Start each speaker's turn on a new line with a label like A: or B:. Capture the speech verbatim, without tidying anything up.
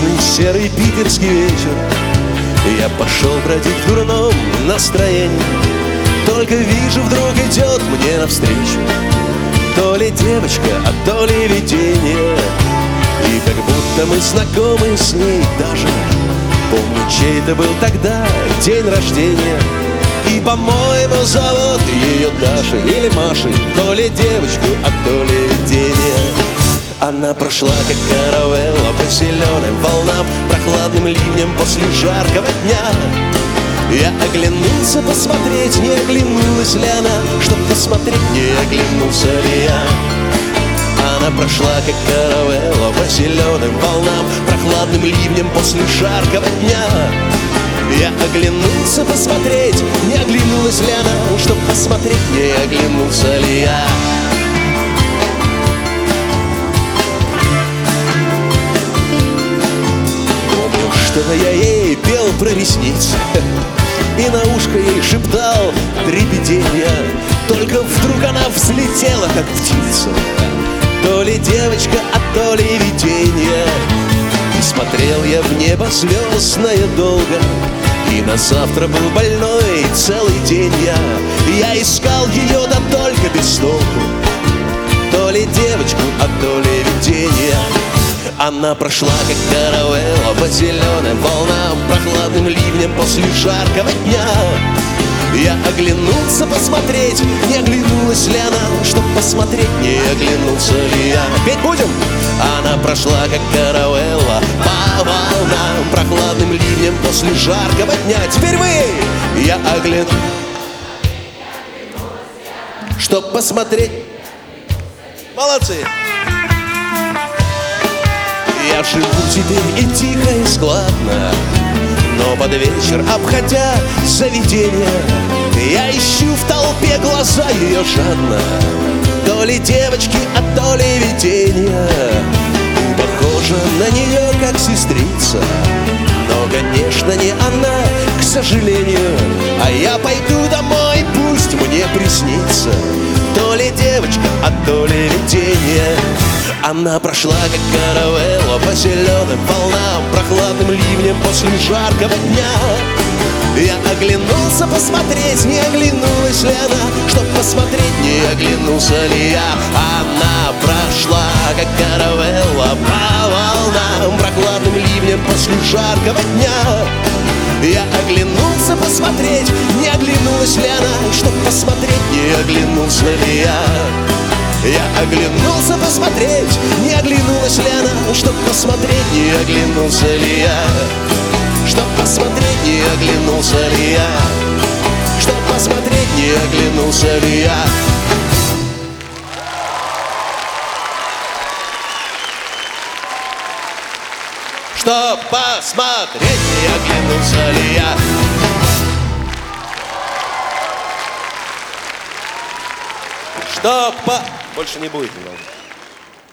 A: ясный серый питерский вечер. Я пошел бродить в дурном настроении. Только вижу, вдруг идет мне навстречу то ли девочка, а то ли видение. И как будто мы знакомы с ней даже. Помню, чей-то был тогда день рождения. И, по-моему, зовут ее Дашей или Машей. То ли девочку, а то ли видение. Она прошла, как каравелла, по зеленым волнам, прохладным ливнем после жаркого дня. Я оглянулся посмотреть, не оглянулась ли она, чтоб посмотреть, не оглянулся ли я. Она прошла, как каравелла, по зеленым волнам, прохладным ливнем после жаркого дня. Я оглянулся посмотреть, не оглянулась ли она, чтоб посмотреть, не оглянулся ли я. Помню, что я ей пел про ресницы и на ушко ей шептал три видения. Только вдруг она взлетела, как птица, то ли девочка, а то ли видение. И смотрел я в небо звездное долго, и на завтра был больной целый день я. Я искал ее, да только без толку, то ли девочку, а то ли видение. Она прошла, как каравелла, по зеленым волнам, прохладным ливнем после жаркого дня. Я оглянулся посмотреть, не оглянулась ли она, чтоб посмотреть, не оглянулся ли я. Петь будем? Она прошла, как каравелла, по волнам, прохладным ливнем после жаркого дня. Теперь вы! Я оглянулся, чтоб посмотреть. Молодцы! Я живу теперь и тихо, и складно, но под вечер, обходя заведение, я ищу в толпе глаза ее жадно, то ли девочки, а то ли видения. Похожа на нее, как сестрица, но, конечно, не она, к сожалению. А я пойду домой, пусть мне приснится то ли девочка, а то ли видение. Она прошла, как каравелла, по зеленым волнам, прохладным ливнем после жаркого дня. Я оглянулся посмотреть, не оглянулась ли она, чтоб посмотреть, не оглянулся ли я. Она прошла, как каравелла, по волнам, прохладным ливнем после жаркого дня. Я оглянулся посмотреть, не оглянулась ли она, чтоб посмотреть, не оглянулся ли я. Я оглянулся посмотреть, не оглянулась ли она, чтоб посмотреть, не оглянулся ли я. Чтоб посмотреть, не оглянулся ли я. Чтоб посмотреть, не оглянулся ли я. Чтоб посмотреть, не оглянулся ли я. Чтоб по... Больше не будет немного.